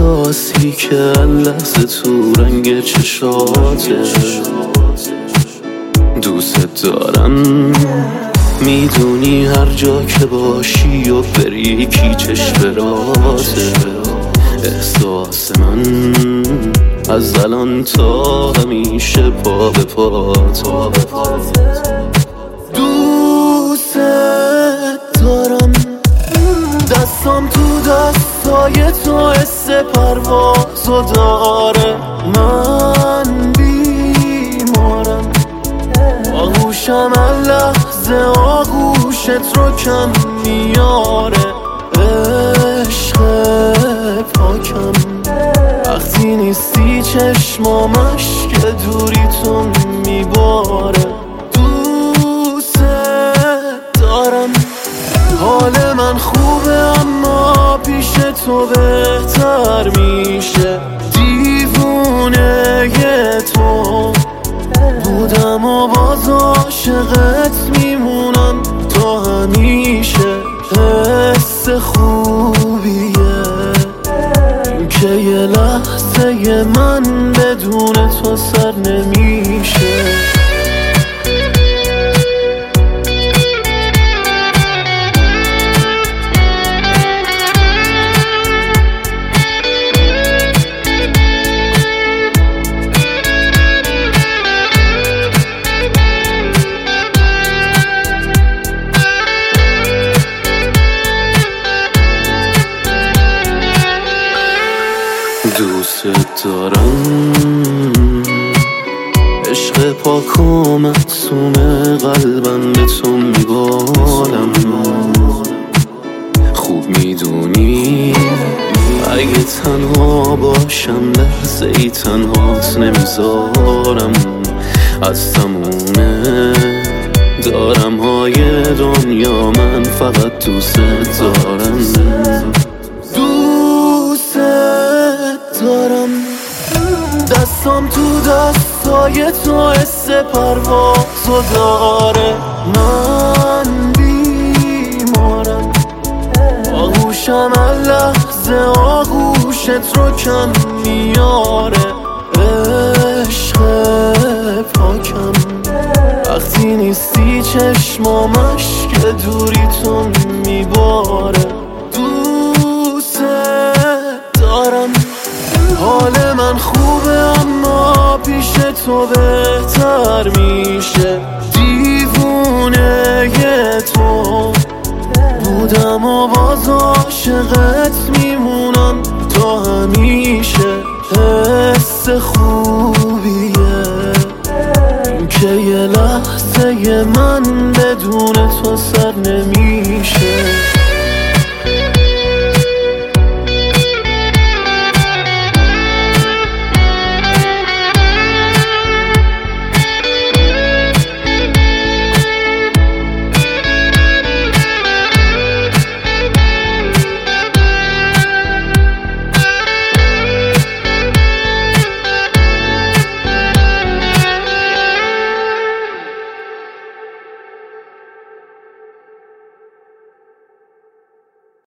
احساسی که لحظه تو رنگ چشاته دوست دارم، میدونی هر جا که باشی و بری کی چشم راته. احساس من از الان تا همیشه پا به پات. دوست دارم، دستم تو دستای تو حس پروازو داره. من بیمارم، آغوشم هر لحظه آغوشت رو کم میاره. عشق پاکم وقتی نیستی، چشمامش که دوریتون میباره. دوست دارم، حال من خوبه اما پیش تو بهتر میشه. دیوونه تو بودم و باز عاشقت میمونم تا همیشه. حس خوبیه که یه لحظه من بدون تو سر نمیشه. دوست دارم، عشق پاک و معصوم قلبم به تو میبارم. خوب میدونی اگه تنها باشم لحظه ای تنهات نمیذارم. از تمومه دارم های دنیا من فقط دوست دارم. دستم تو دستای تو حس پروازو داره. من بیمارم، آغوشم هر لحظه آغوشت رو کم میاره. عشق پاکم وقتی نیستی، چشمامش که دوریتون میباره. دوست دارم، حال من خوبه اما پیش تو بهتر میشه. دیوونه تو بودم و باز عاشقت میمونم تا همیشه. حس خوبیه که یه لحظه من بدون تو